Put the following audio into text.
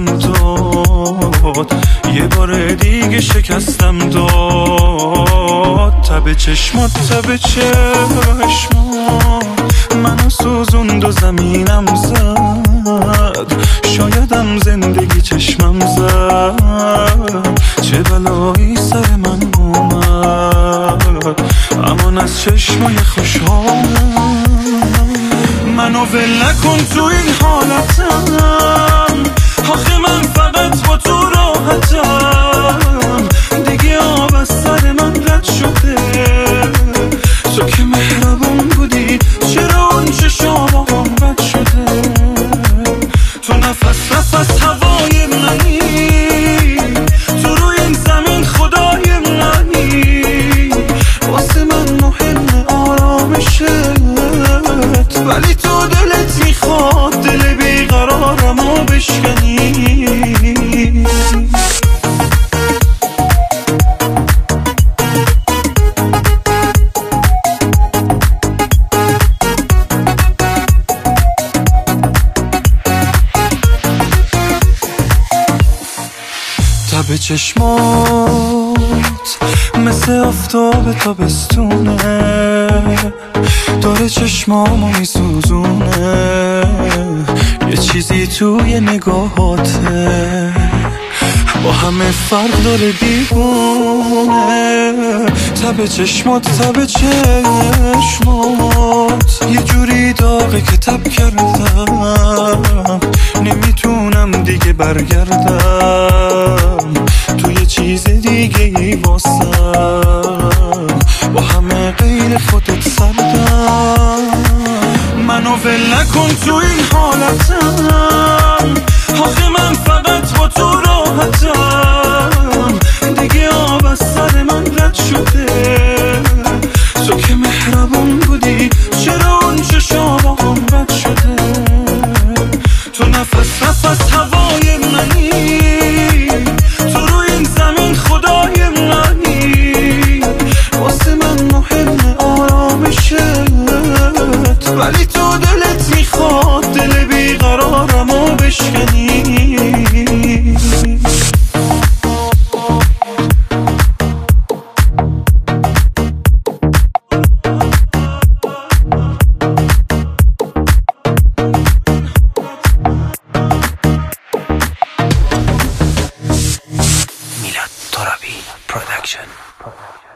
داد، یه بار دیگه شکستم داد. تب چشمات تب چشمات منو سوزوند و زمینم زد، شایدم زندگی چشمم زد. چه بلایی سر من اومد، امان از چشمای خوشحالم. منو ول نکن تو این حالتم، آخه من فقط با تو راحتم. دیگه آب از سر من رد شده، تو که مهربون بودی، چرا اون چشام بد شده؟ تو نفس نفس هوای منی، تو روی این زمین خدای منی. واسه من مهم آرامشت، ولی تو دلت میخواد دل بیقرارمو بشکنی. تب چشمات مثل آفتاب تابستونه، داره چشمامو میسوزونه. یه چیزی توی نگاهاته با همه فرق داره دیوونه. تب چشمات تب چشمات یه جوری داغه که تب کردم، نمیتونم دیگه برگردم. تو یه چیز دیگه ای واسم، با همه غیر خودت سردم. منو ول نکن تو این حالتم، آخه من فقط با تو راحتم. دیگه آب از سر من رد شده، تو که مهربون بودی، چرا اون چشامم بد شده؟ تو نفس نفس هوای منی، تو روی این زمین خدای منی. واسه من مهم آرامشت، ولی تو دلت میخواد دل بیقرارمو بشکنی. میلاد ترابی پروداکشن.